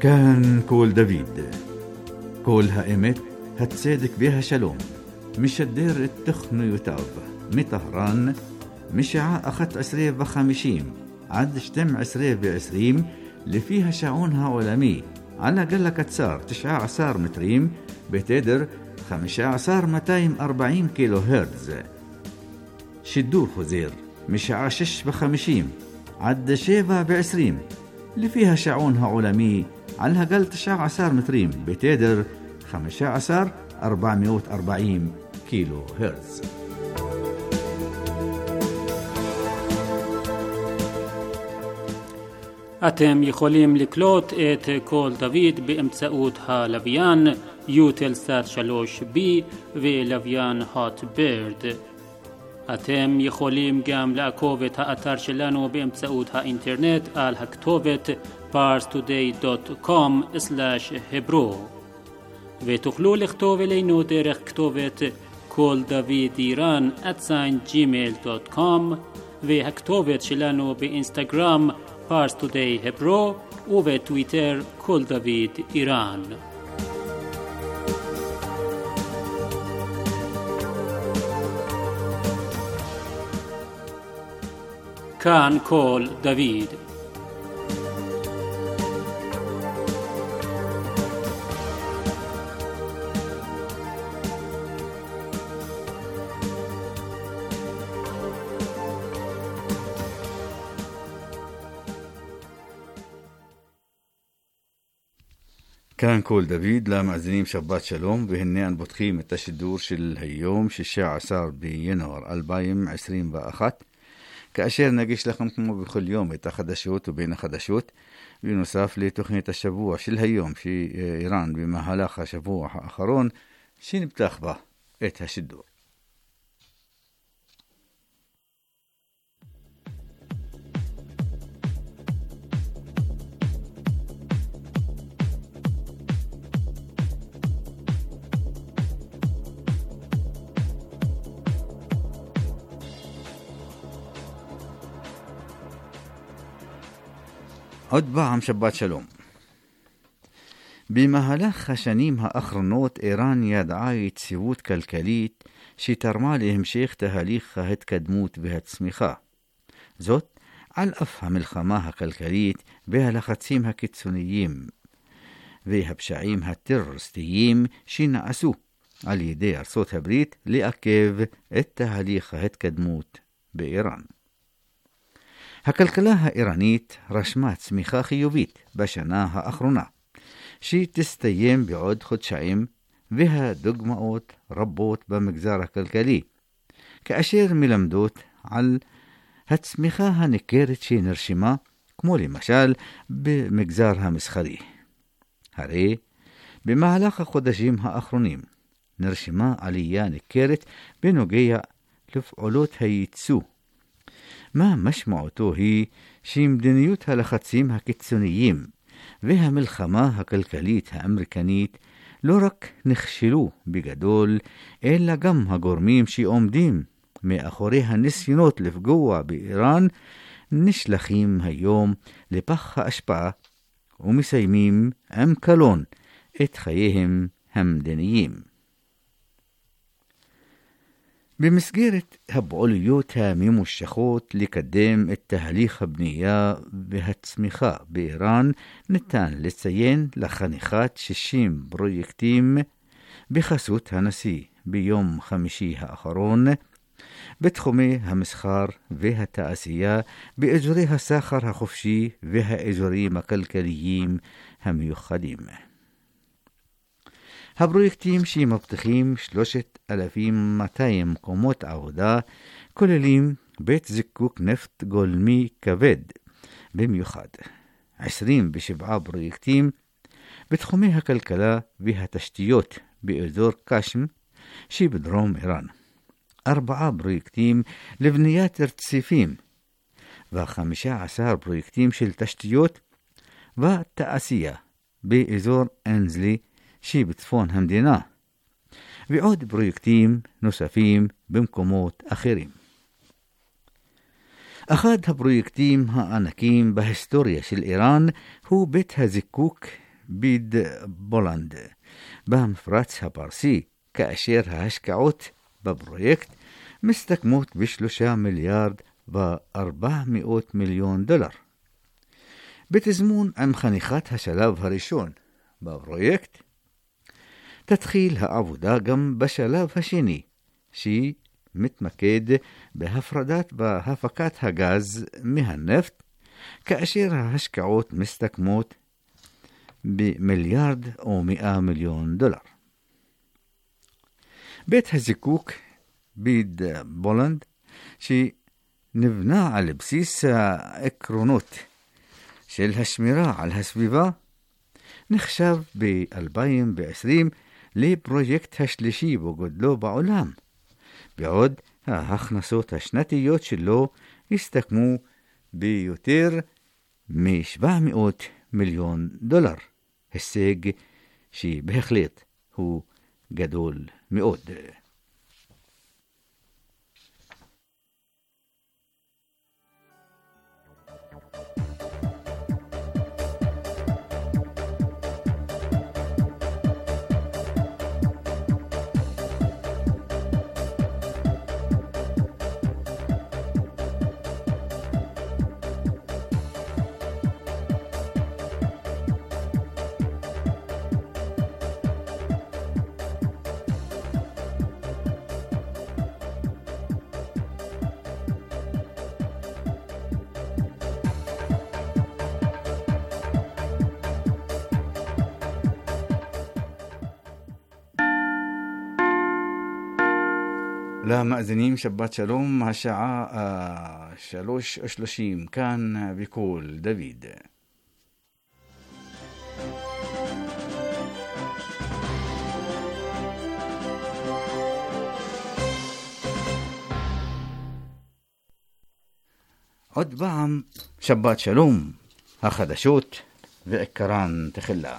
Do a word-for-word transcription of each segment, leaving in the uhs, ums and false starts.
كان كول دافيد كول هائمت هتصدق بها شلوم مش الدير التخن يتاب مطهران مشاع أخت عسرية بخمشيم عد شتم عسرية بعسريم اللي فيها شعونها عالمي على قلة كتسار تشعى عصار متريم بتدر خمشة عصار متايم أربعين كيلو هرتز. شدور خزير مشاع شش بخمشيم عد شيفا بعسريم اللي فيها شعونها عالمي على قل تشعى عصار متريم بتدر خمشة عصار أربعمائة وأربعين كيلو هرتز. אתם יכולים לקלוט את קול דוד באמצעות הלוויין יוטלסאט שלוש בי ולוויין הוט בירד. אתם יכולים גם לעקוב את האתר שלנו באמצעות האינטרנט על הכתובת פארס טודיי דוט קום סלאש hebro ותוכלו לכתוב אלינו דרך כתובת קול דוד איראן at gmail דוט קום והכתובת שלנו באינסטגרם פארס טודיי hebro ובטוויטר קול דוד איראן. כאן קול דוד. كان كول دافيد لمأذنين شبات شلوم بهنيان بطخيم التشدور شل هيوم ششاع عصار بينور ألبايم عشرين بأخت كأشير نقيش لكم كم بكل يوم خدشوت وبين خدشوت بنصاف لتخنية الشبوع شل هيوم في إيران بما هلاخ شبوع آخرون شين بتاخبه اتهشدور. עוד פעם שבת שלום. במהלך השנים האחרונות איראן ידעה יציבות כלכלית שתרמה להמשך תהליך ההתקדמות והצמיחה. זאת על אף המלחמה הכלכלית והלחצים הקיצוניים והפשעים הטרוריסטיים שנעשו על ידי ארצות הברית לעכב את תהליך ההתקדמות באיראן. הכלכלה האיראנית רשמה צמיחה חיובית בשנה האחרונה, שתסתיים בעוד חודשיים, והדוגמאות רבות במגזר הכלכלי, כאשר מלמדות על הצמיחה הניכרת שנרשמה, כמו למשל במגזר המסחרי. הרי במהלך החודשים האחרונים נרשמה עלייה ניכרת בנוגע לפעולות הייצוא, מה משמעותו היא שמדיניות הלחצים הקיצוניים והמלחמה הכלכלית האמריקנית לא רק נכשלו בגדול, אלא גם הגורמים שעומדים מאחורי הניסיונות לפגוע באיראן נשלחים היום לפח האשפה ומסיימים עם קלון את חייהם המדיניים. במסגרת הפעוליות הממושכות לקדם את תהליך הבנייה והצמיחה באיראן, ניתן לציין לחניכת שישים פרויקטים בחסות הנשיא ביום חמישי האחרון, בתחומי המסחר והתעשייה, באזורי הסחר החופשי והאזורים הכלכליים המיוחדים. הפרויקטים שמבטיחים שלושת אלפים ומאתיים מקומות עבודה כוללים בית זיקוק נפט גולמי כבד במיוחד, עשרים ושבעה פרויקטים בתחומי הכלכלה והתשתיות באזור קשם שבדרום איראן, ארבעה פרויקטים לבניית רציפים וחמישה עשר פרויקטים של תשתיות ותעשייה באזור אנזלי שבצפון המדינה, ועוד פרויקטים נוספים במקומות אחרים. אחד הפרויקטים הענקים בהיסטוריה של איראן הוא בית הזיקוק ביד בולנד במפרץ הפרסי, כאשר ההשקעות בפרויקט מסתכמות בשלושה מיליארד וארבע מאות מיליון דולר. בתזמון עם חניכת השלב הראשון בפרויקט, תתחיל העבודה גם בשלב השני, שהיא מתמקד בהפרדת והפקת הגז מהנפט, כאשר ההשקעות מסתכמות במיליארד או מאה מיליון דולר. בית הזיקוק ביד בולנד, שנבנה על בסיס העקרונות של השמירה על הסביבה, נחשב ב-אלפיים ועשרים לפרויקט השלישי בגודלו בעולם, בעוד ההכנסות השנתיות שלו הסתכמו ביותר מ-שבע מאות מיליון דולר, הישג שבהחלט הוא גדול מאוד. למאזינים שבת שלום, השעה שלוש ושלושים כאן בקול דוד. עוד פעם שבת שלום, החדשות ועיקרן תחילה.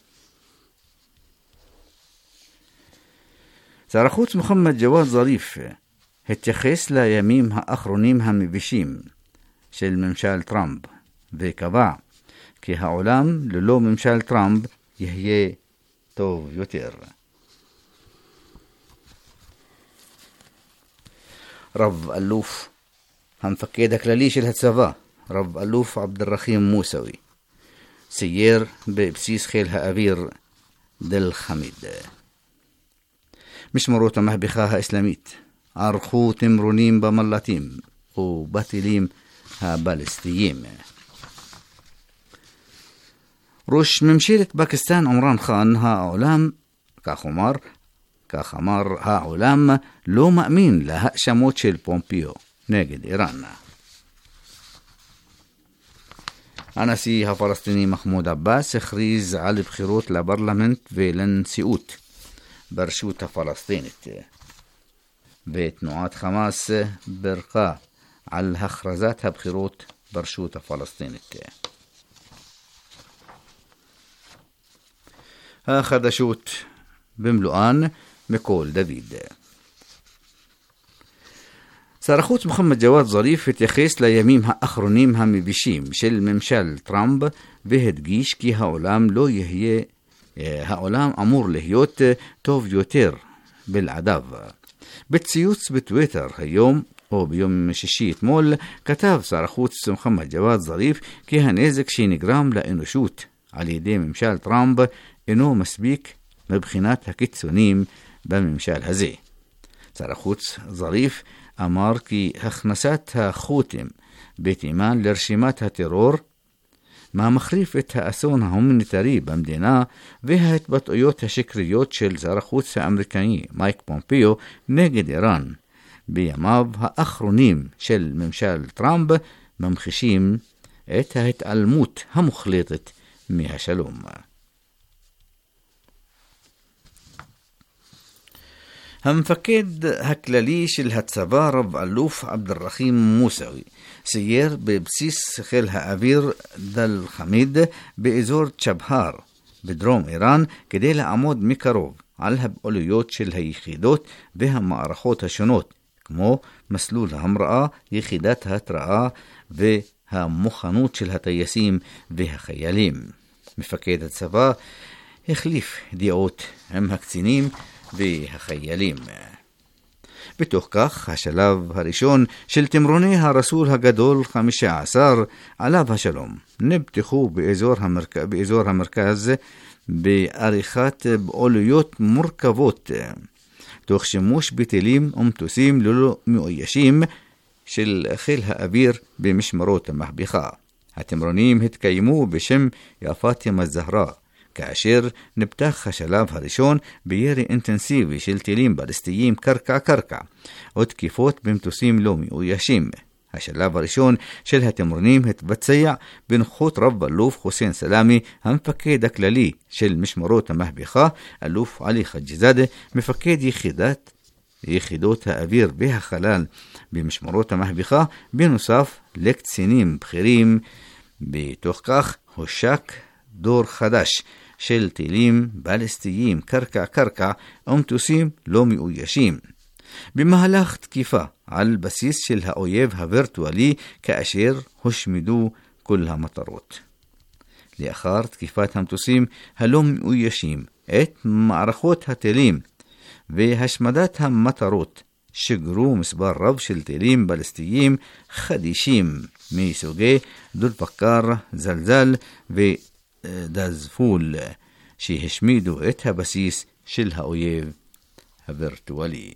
שר החוץ מוחמד ג'וואד זריף התייחס לימים האחרונים המבישים של ממשל טראמפ, וקבע כי העולם ללא ממשל טראמפ יהיה טוב יותר. רב אלוף המפקד הכללי של הצבא, רב אלוף עבד אל-רחים מוסאווי, סייר בבסיס חיל האוויר דל חמיד. משמרות המהפכה האסלאמית ערכו תמרונים במל"טים ובטילים הבליסטיים. ראש ממשלת פקיסטן עמרן חאן, העולם, כך אמר, כך אמר, העולם לא מאמין להאשמות של פומפיו נגד איראן. הנשיא הפלסטיני מחמוד עבאס הכריז על בחירות לפרלמנט ולנשיאות ברשות הפלסטינית, ותנועת חמאס ברכה על הכרזת הבחירות ברשות הפלסטינית. החדשות במלואן מקול דוד. שר החוץ מוחמד ג'וואד זריף התייחס לימים האחרונים המבישים של ממשל טראמפ, והדגיש כי העולם לא יהיה העולם אמור להיות טוב יותר בלעדיו. בציוץ בטוויטר היום או ביום שישי אתמול כתב שר החוץ מוחמד ג'וואד זריף כי הנזק שנגרם לאנושות על ידי ממשל טראמפ אינו מספיק מבחינת הקיצונים בממשל הזה. שר החוץ זריף אמר כי הכנסת החות'ים בתימן לרשימת הטרור מה מחריף את האסון ההומניטרי במדינה, וההתבטאויות השקריות של שר החוץ האמריקני מייק פומפיו נגד איראן בימיו האחרונים של ממשל טראמפ ממחישים את ההתעלמות המוחלטת מהשלום. המפקד הכללי של הצבא רב אלוף עבד אל-רחים מוסאווי סייר בבסיס חיל האוויר דל חמיד באזור צ'בהר בדרום איראן כדי לעמוד מקרוב על הפעילויות של היחידות והמערכות השונות, כמו מסלול ההמראה, יחידת ההתראה והמוכנות של הטייסים והחיילים. מפקד הצבא החליף דעות עם הקצינים והחיילים. בתוך כך, השלב הראשון של תמרוני הרסול הגדול חמישה עשר עליו השלום נפתחו באזור, המרכ... באזור המרכז בעריכת פעילויות מורכבות, תוך שימוש בטילים ומטוסים ללא מאוישים של חיל האוויר במשמרות המהפכה. התמרונים התקיימו בשם פאטימה א-זהרה, כאשר נפתח השלב הראשון בירי אינטנסיבי של טילים בליסטיים קרקע-קרקע ותקיפות במטוסים לא מאוישים. השלב הראשון של התמרונים התבצע בנוכחות רב אלוף חוסיין סלאמי, המפקד הכללי של משמרות המהפכה, אלוף עלי חג'זאדה, מפקד יחידת יחידות האוויר והחלל במשמרות המהפכה, בנוסף לקצינים בכירים. בתוך כך הושק דור חדש של טילים בליסטיים קרקע-קרקע ומטוסים לא מאוישים, במהלך תקיפה על בסיס של האויב הווירטואלי, כאשר הושמדו כל המטרות. לאחר תקיפת המטוסים הלא מאוישים את מערכות הטילים והשמדת המטרות, שגרו מספר רב של טילים בליסטיים חדישים מסוגי דולפקר, זלזל ודזפול, שהשמידו את הבסיס של האויב הווירטואלי.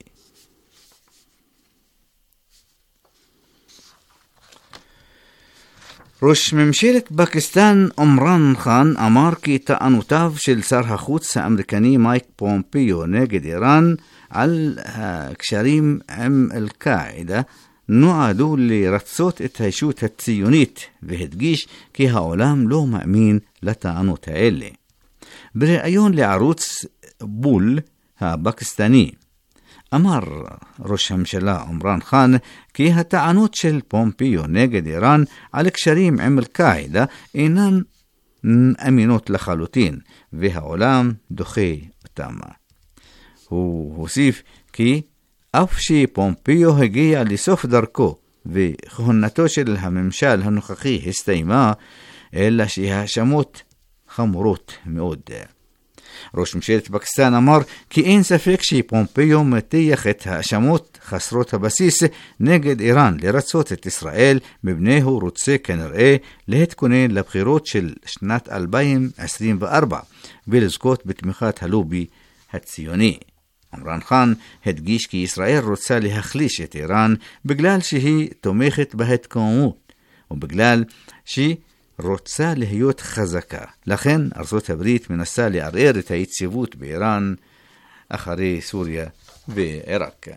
ראש ממשלת פקיסטן עמרן חאן אמר כי טענותיו של שר החוץ האמריקני מייק פומפיו נגד איראן על הקשרים עם אל-קאעידה נועדו לרצות את הישות הציונית, והדגיש כי העולם לא מאמין לטענות האלה. בריאיון לערוץ בול הפקיסטני אמר ראש הממשלה עמרן חאן כי הטענות של פומפיו נגד איראן על קשרים עם אל-קאעידה אינן אמינות לחלוטין, והעולם דוחה אותם. הוא הוסיף כי אף שפומפיו הגיע לסוף דרכו וכהונתו של הממשל הנוכחי הסתיימה, אלא שההאשמות חמורות מאוד. ראש ממשלת פקיסטן אמר כי אין ספק שפומפיו מטיח את האשמות חסרות הבסיס נגד איראן לרצות את ישראל, מפני הוא רוצה כנראה להתכונן לבחירות של שנת אלפיים עשרים וארבע ולזכות בתמיכת הלובי הציוני. עמרן חאן הדגיש כי ישראל רוצה להחליש את איראן בגלל שהיא תומכת בהתקוממות ובגלל שהיא רוצה להיות חזקה. לכן ארצות הברית מנסה לערער את היציבות באיראן אחרי סוריה ועיראק.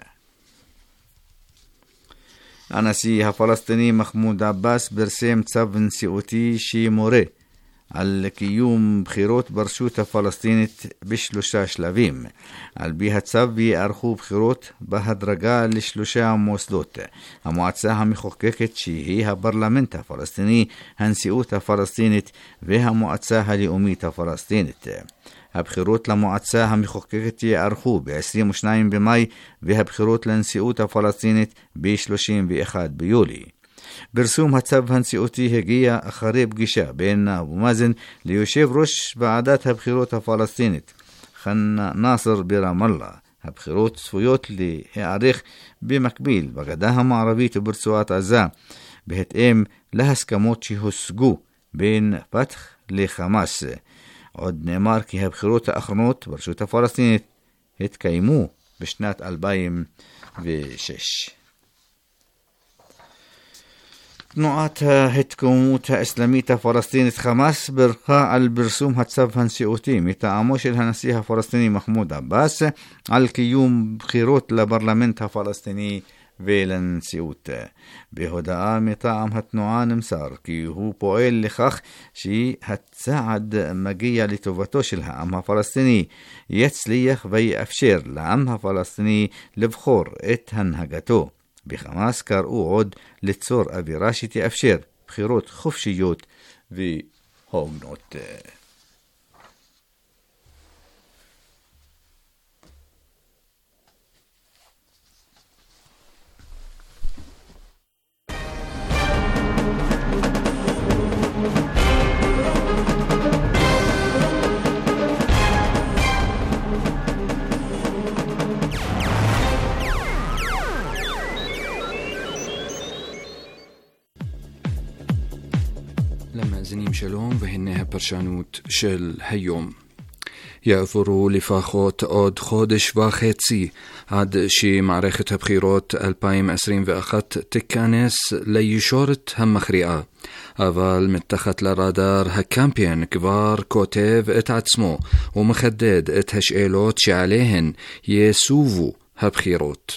הנשיא הפלסטיני מחמוד עבאס פרסם צו נשיאותי שמורה על קיום בחירות ברשות הפלסטינית בשלושה שלבים. על פי הצו יערכו בחירות בהדרגה לשלושה מוסדות: המועצה המחוקקת שהיא הפרלמנט הפלסטיני, הנשיאות הפלסטינית והמועצה הלאומית הפלסטינית. הבחירות למועצה המחוקקת יערכו ב-עשרים ושניים במאי והבחירות לנשיאות הפלסטינית ב-שלושים ואחד ביולי. פרסום הצו הנשיאותי הגיע אחרי פגישה בין אבו מאזן ליושב ראש ועדת הבחירות הפלסטינית חנא נאסר ברמאללה. הבחירות צפויות להיערך במקביל בגדה המערבית וברצועת עזה, בהתאם להסכמות שהושגו בין פתח לחמאס. עוד נאמר כי הבחירות האחרונות ברשות הפלסטינית התקיימו בשנת אלפיים ושש. תנועת ההתקוממות האסלאמית הפלסטינית חמאס ברכה על פרסום הצו הנשיאותי מטעמו של הנשיא הפלסטיני מחמוד עבאס על קיום בחירות לפרלמנט הפלסטיני ולנשיאות. בהודעה מטעם התנועה נמסר כי הוא פועל לכך שהצעד מגיע לטובתו של העם הפלסטיני, יצליח ויאפשר לעם הפלסטיני לבחור את הנהגתו. בחמאס קראו עוד ליצור אווירה שתאפשר בחירות חופשיות והוגנות. הפרשנות של היום. יעברו לפחות עוד חודש וחצי עד שמערכת הבחירות אלפיים עשרים ואחת תיכנס לישורת המכריעה, אבל מתחת לרדאר הקמפיין כבר כותב את עצמו ומחדד את השאלות שעליהן יסובו הבחירות.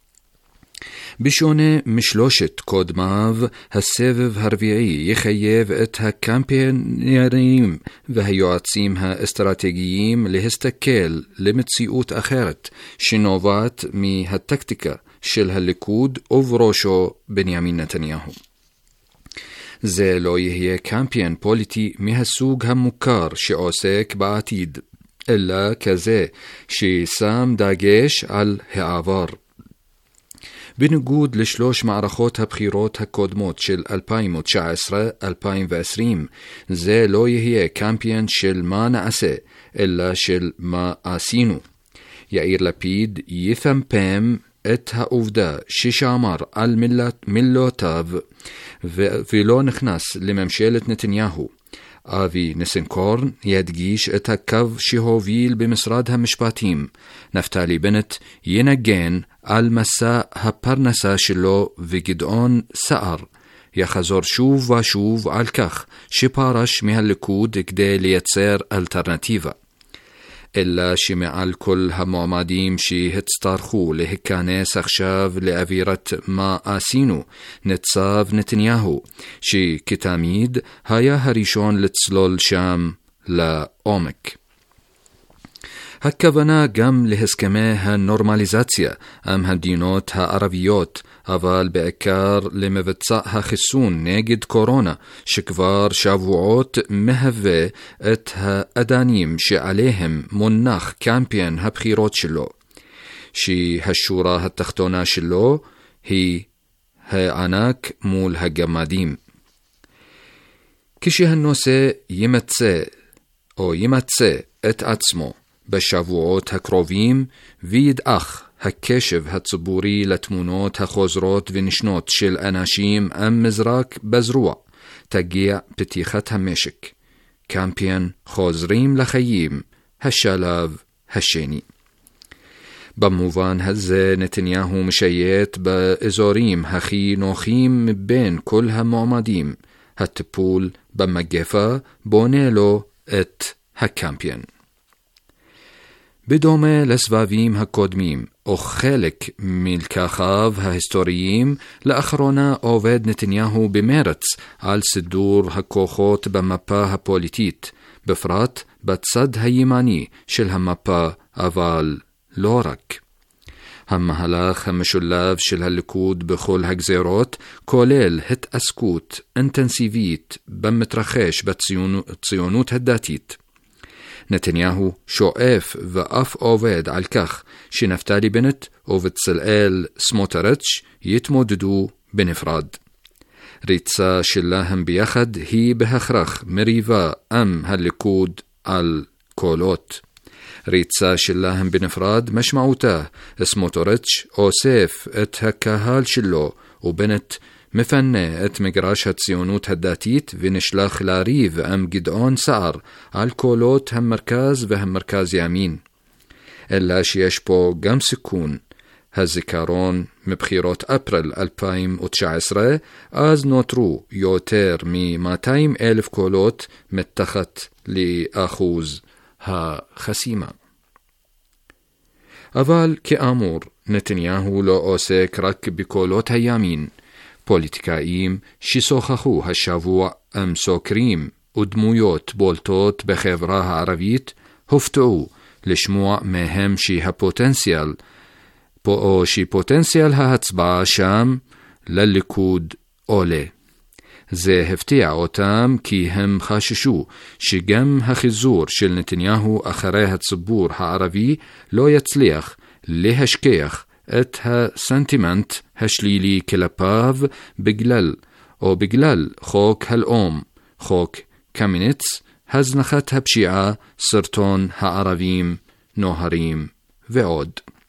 בשונה משלושת קודמיו, הסבב הרביעי יחייב את הקמפיינרים והיועצים האסטרטגיים להסתכל למציאות אחרת שנובעת מהטקטיקה של הליכוד ובראשו בנימין נתניהו. זה לא יהיה קמפיין פוליטי מהסוג המוכר שעוסק בעתיד, אלא כזה ששם דגש על העבר. בניגוד לשלוש מערכות הבחירות הקודמות של אלפיים תשע עשרה אלפיים ועשרים, זה לא יהיה קמפיין של מה נעשה, אלא של מה עשינו. יאיר לפיד יפמפם את העובדה ששמר על מילת, מילותיו ו- ולא נכנס לממשלת נתניהו. אבי ניסנקורן ידגיש את הקו שהוביל במשרד המשפטים. נפתלי בנט ינגן על מסע הפרנסה שלו, וגדעון סער יחזור שוב ושוב על כך שפרש מהליכוד כדי לייצר אלטרנטיבה. אלא שמעל כל המועמדים שהצטרכו להיכנס עכשיו לאווירת מה עשינו, ניצב נתניהו, שכתמיד היה הראשון לצלול שם לעומק. הכוונה גם להסכמי הנורמליזציה עם המדינות הערביות, אבל בעיקר למבצע החיסון נגד קורונה, שכבר שבועות מהווה את האדנים שעליהם מונח קמפיין הבחירות שלו, שהשורה התחתונה שלו היא הענק מול הגמדים. כשהנושא ימצא או ימצא את עצמו בשבועות הקרובים וידעך הקשב הציבורי לתמונות החוזרות ונשנות של אנשים עם מזרק בזרוע, תגיע פתיחת המשק. קמפיין חוזרים לחיים, השלב השני. במובן הזה נתניהו משייט באזורים הכי נוחים מבין כל המועמדים. הטיפול במגפה בונה לו את הקמפיין. בדומה לסבבים הקודמים, או חלק מלקחיו ההיסטוריים, לאחרונה עובד נתניהו במרץ על סידור הכוחות במפה הפוליטית, בפרט בצד הימני של המפה, אבל לא רק. המהלך המשולב של הליכוד בכל הגזרות כולל התעסקות אינטנסיבית במתרחש בציונות הדתית. נתניהו שואף ואף עובד על כך שנפתלי בנט ובצלאל סמוטריץ' יתמודדו בנפרד. ריצה שלהם ביחד היא בהכרח מריבה עם הליכוד על קולות. ריצה שלהם בנפרד משמעותה סמוטריץ' אוסף את הקהל שלו, ובנט מפנה את מגרש הציונות הדתית ונשלח לריב עם גדעון סער על קולות המרכז והמרכז ימין. אלא שיש פה גם סיכון. הזיכרון מבחירות אפריל אלפיים תשע עשרה, אז נותרו יותר מ-מאתיים אלף קולות מתחת לאחוז החסימה. אבל כאמור, נתניהו לא עוסק רק בקולות הימין. פוליטיקאים ששוחחו השבוע עם סוקרים ודמויות בולטות בחברה הערבית הופתעו לשמוע מהם שהפוטנציאל או שפוטנציאל ההצבעה שם לליכוד עולה. זה הפתיע אותם כי הם חששו שגם החיזור של נתניהו אחרי הציבור הערבי לא יצליח להשכיח את הסנטימנט השלילי כלפיו בגלל או בגלל חוק הלאום, חוק קמיניץ, הזנחת הפשיעה, סרטון הערבים, נוהרים ועוד.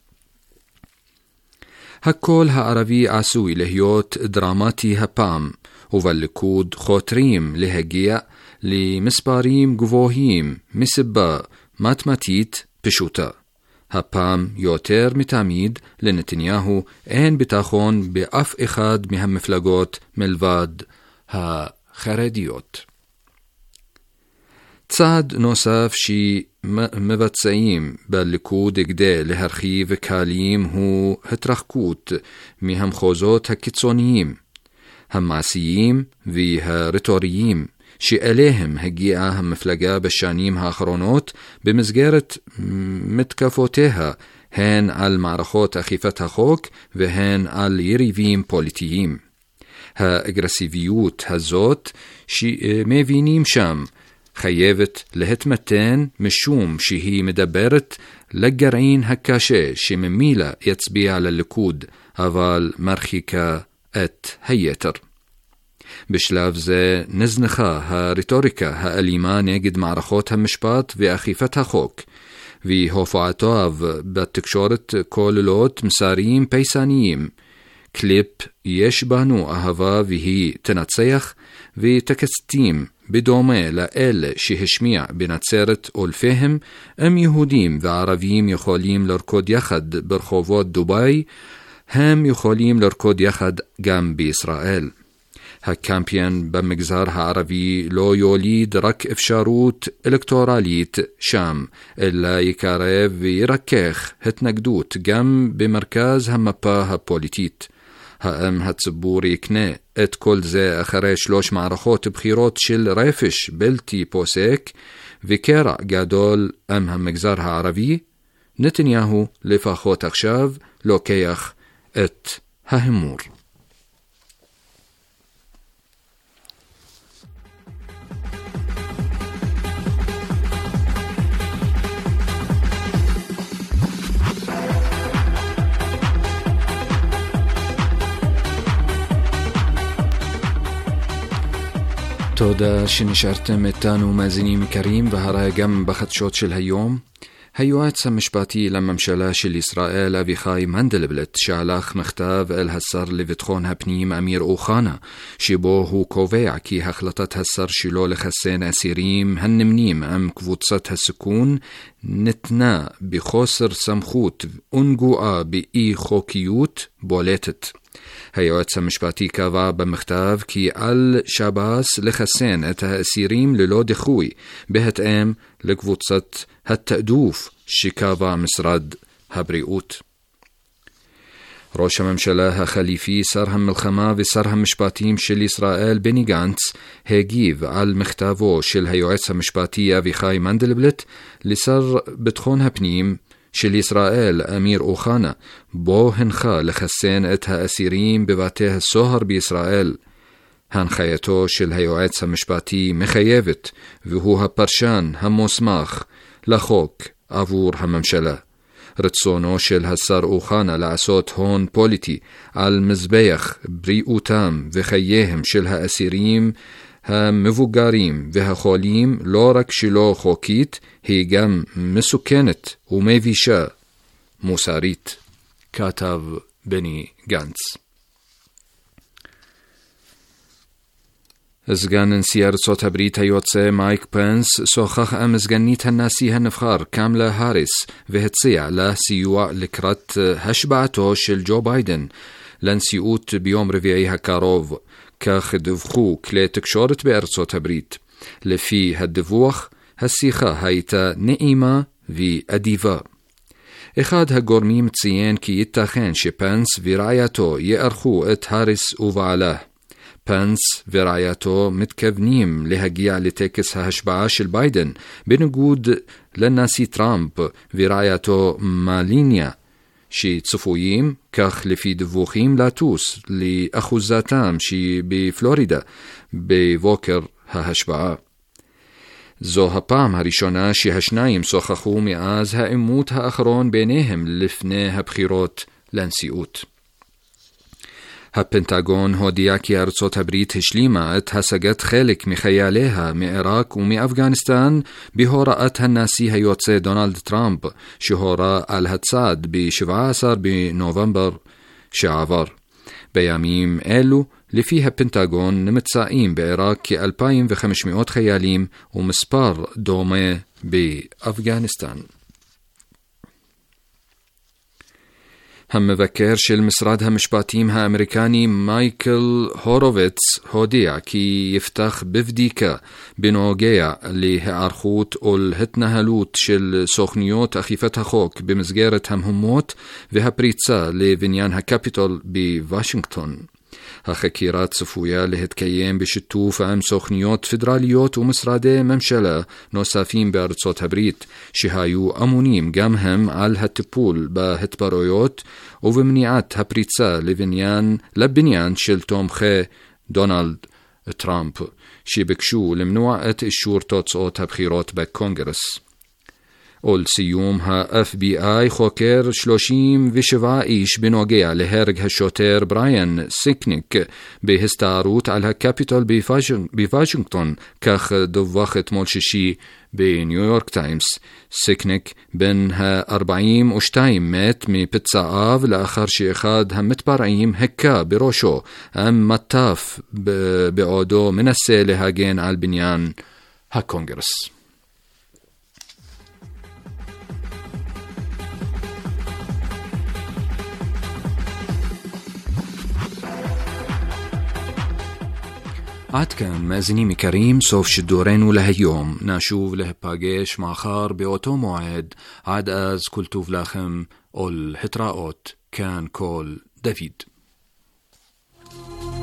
הקול הערבי עשוי להיות דרמטי הפעם, ובליכוד חותרים להגיע למספרים גבוהים מסיבה מתמטית פשוטה. הפעם יותר מתמיד לנתניהו אין ביטחון באף אחד מהמפלגות מלבד החרדיות. צעד נוסף שמבצעים בליכוד כדי להרחיב קהלים הוא התרחקות מהמחוזות הקיצוניים, המעשיים והרטוריים שאליהם הגיעה המפלגה בשנים האחרונות במסגרת מתקפותיה הן על מערכות אכיפת החוק והן על יריבים פוליטיים. האגרסיביות הזאת שמבינים שם חייבת להתמתן משום שהיא מדברת לגרעין הקשה שממילא יצביע לליכוד אבל מרחיקה את היתר. בשלב זה נזנחה הרטוריקה האלימה נגד מערכות המשפט ואכיפת החוק, והופעותיו בתקשורת כוללות מסרים פייסניים, קליפ יש בנו אהבה והיא תנצח, וטקסטים בדומה לאלה שהשמיע בנצרת ולפיהם, הם יהודים וערבים יכולים לרקוד יחד ברחובות דוביי, הם יכולים לרקוד יחד גם בישראל. הקמפיין במגזר הערבי לא יוליד רק אפשרות אלקטורלית שם, אלא יקרב וירכך התנגדות גם במרכז המפה הפוליטית. האם הציבור יקנה את כל זה אחרי שלוש מערכות בחירות של רפש בלתי פוסק וקרע גדול עם המגזר הערבי? נתניהו לפחות עכשיו לוקח את ההימור. תודה שנשארתם איתנו מאזינים יקרים, והרי גם בחדשות של היום. היועץ המשפטי לממשלה של ישראל אביחי מנדלבליט שלח מכתב אל השר לביטחון הפנים אמיר אוחנה, שבו הוא קובע כי החלטת השר שלו לחסן אסירים הנמנים עם קבוצת הסיכון ניתנה בחוסר סמכות ונגועה באי חוקיות בולטת. היועץ המשפטי קבע במכתב כי על שב"ס לחסן את האסירים ללא דיחוי, בהתאם לקבוצת התעדוף שקבע משרד הבריאות. ראש הממשלה החליפי, שר המלחמה ושר המשפטים של ישראל בני גנץ הגיב על מכתבו של היועץ המשפטי אביחי מנדלבליט לשר ביטחון הפנים של ישראל אמיר אוחנה, בו הנחה לחסן את האסירים בבתי הסוהר בישראל. הנחייתו של היועץ המשפטי מחייבת, והוא הפרשן המוסמך לחוק עבור הממשלה. רצונו של השר אוחנה לעשות הון פוליטי על מזבח בריאותם וחייהם של האסירים המבוגרים והחולים לא רק שלא חוקית, היא גם מסוכנת ומבישה מוסרית, כתב בני גנץ. סגן נשיא ארצות הברית היוצא מייק פנס שוחח עם סגנית הנשיא הנבחר קמלה האריס והציע לה סיוע לקראת השבעתו של ג'ו ביידן לנשיאות ביום רביעי הקרוב, כך דיווחו כלי תקשורת בארצות הברית. לפי הדיווח, השיחה הייתה נעימה ואדיבה. אחד הגורמים ציין כי ייתכן שפנס ורעייתו יארחו את האריס ובעלה. פנס ורעייתו מתכוונים להגיע לטקס ההשבעה של ביידן, בניגוד לנשיא טראמפ ורעייתו מליניה, שצפויים, כך לפי דיווחים, לטוס לאחוזתם שבפלורידה בבוקר ההשבעה. זו הפעם הראשונה שהשניים שוחחו מאז העימות האחרון ביניהם לפני הבחירות לנשיאות. הפנטגון הודיע כי ארצות הברית השלימה את השגת חלק מחייליה מעיראק ומאפגניסטן בהוראת הנשיא היוצא דונלד טראמפ, שהורה על הצעד ב-שבעה עשר בנובמבר שעבר. בימים אלו, اللي فيها بنتاغون متسائين بعراق كألفين وخمسمائة خياليم ومسبار دومي بأفغانستان. هم مذكر شل مسرادها مشباتيمها أمريكاني مايكل هوروفيتس هوديع كي يفتخ بفديكا بنوغيع اللي هارخوت أول هتنهلوت شل سوخنيوت أخيفتها خوك بمزجارة همهموت وها بريتسا لفنيانها كابيتول بواشنطن. هخكيرات صفويا لهتكيين بشتوف أم سوخنيوت فدراليوت ومسرادة ممشلة نوسافين بأرض هبريت شهايو أمونيم قامهم على هتبول بهتبارويوت وبمنيعات هبريتسا لبنيان لبنيان شلتوم خي دونالد ترامب شيبكشو لمنوعة الشور توتسوت هبخيروت بكونغرس. أول سيومها اف بي اي خوكر شلوشيم وشفا ايش بنوغيع لهرج هالشوتير براين سيكنيك بهستاروت على كابيتول بواشنطن كاخ دوفاخت مولششي بنيويورك تايمز. سيكنيك بنها أربعين وشتايم مات مي بتسا آف لآخر شيخاد هم متبرعيم هكا بروشو أم متاف بعودو من السيلة هاجين على البنيان هالكونغرس. عاد كان مازنيمي كريم صوف شدورين وله يوم ناشوف له باقيش مع خار بأوتو موعد عاد از كلتوف لاخم أول هتراؤوت كان كول دافيد.